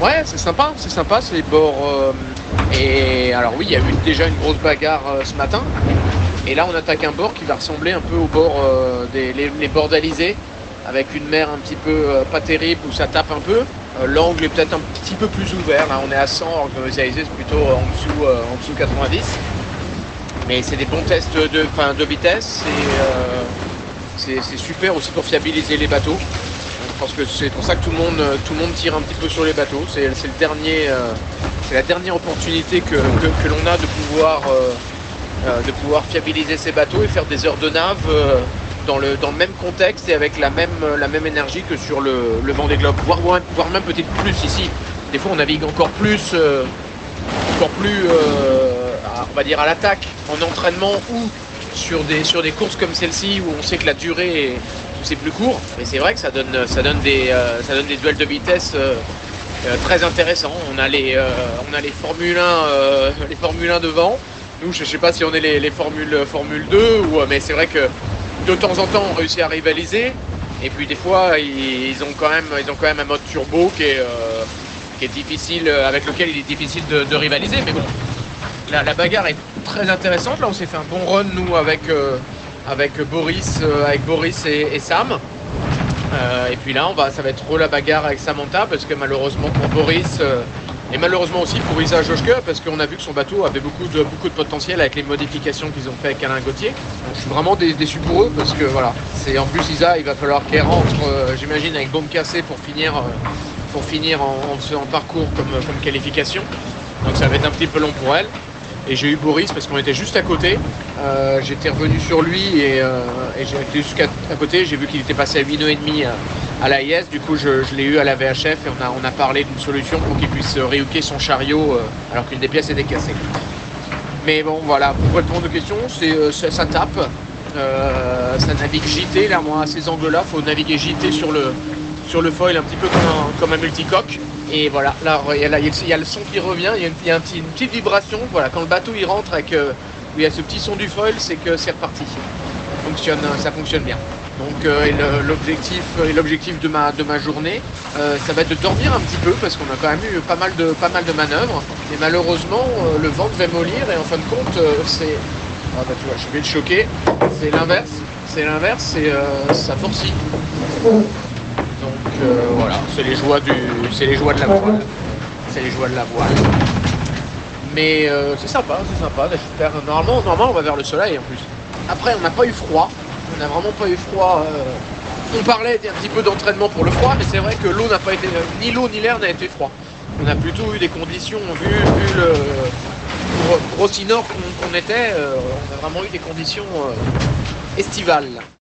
Ouais, c'est sympa, c'est les bords. Et alors oui, il y a eu déjà une grosse bagarre ce matin. Et là, on attaque un bord qui va ressembler un peu au bord les bords d'Alizé, avec une mer un petit peu pas terrible où ça tape un peu. L'angle est peut-être un petit peu plus ouvert. Là, on est à 100, alors que les Alizé c'est plutôt en dessous 90. Mais c'est des bons tests de vitesse. C'est super aussi pour fiabiliser les bateaux. Je pense que c'est pour ça que tout le monde tire un petit peu sur les bateaux. C'est la dernière opportunité que l'on a de pouvoir fiabiliser ces bateaux et faire des heures de nav dans le même contexte et avec la même énergie que sur le Vendée Globe, voire même peut-être plus ici. Des fois on navigue encore plus on va dire à l'attaque en entraînement ou sur des courses comme celle-ci où on sait que la durée c'est plus court, mais c'est vrai que ça donne des duels de vitesse très intéressants. On a les Formule 1 devant. Nous, je ne sais pas si on est les Formule 2, mais c'est vrai que de temps en temps, on réussit à rivaliser. Et puis des fois, ils ont quand même un mode turbo qui est difficile, avec lequel il est difficile de rivaliser. Mais bon, la bagarre est très intéressante. Là, on s'est fait un bon run, nous, avec Boris et Sam. Et puis là, ça va être la bagarre avec Samantha, parce que malheureusement pour Boris, et malheureusement aussi pour Isa Joschke, parce qu'on a vu que son bateau avait beaucoup de potentiel avec les modifications qu'ils ont fait avec Alain Gauthier. Donc, je suis vraiment déçu pour eux, parce que voilà, en plus Isa, il va falloir qu'elle rentre, j'imagine, avec bombe cassée pour finir en faisant parcours comme qualification. Donc ça va être un petit peu long pour elle. Et j'ai eu Boris parce qu'on était juste à côté. J'étais revenu sur lui et j'ai été jusqu'à côté. J'ai vu qu'il était passé à 8 nœuds et demi à l'AIS. Du coup, je l'ai eu à la VHF et on a parlé d'une solution pour qu'il puisse réhooker son chariot alors qu'une des pièces était cassée. Mais bon, voilà, pour répondre aux questions, ça tape. Ça navigue JT. Là, moi, à ces angles-là, il faut naviguer JT sur le foil un petit peu comme un multicoque. Et voilà, là, il y a le son qui revient, il y a une petite vibration. Voilà, quand le bateau il rentre où il y a ce petit son du foil, c'est que c'est reparti. Ça fonctionne bien. Donc l'objectif de ma journée, ça va être de dormir un petit peu parce qu'on a quand même eu pas mal de manœuvres. Et malheureusement, le vent devait mollir et en fin de compte, c'est... Ah bah tu vois, je vais le choquer. C'est l'inverse, ça forcit. Donc voilà, c'est les joies de la voile. C'est les joies de la voile. Mais c'est sympa. J'espère. Normalement, on va vers le soleil en plus. Après, on n'a pas eu froid. On n'a vraiment pas eu froid. On parlait un petit peu d'entraînement pour le froid, mais c'est vrai que l'eau n'a pas été. Ni l'eau ni l'air n'a été froid. On a plutôt eu des conditions, vu pour aussi nord qu'on était, on a vraiment eu des conditions estivales.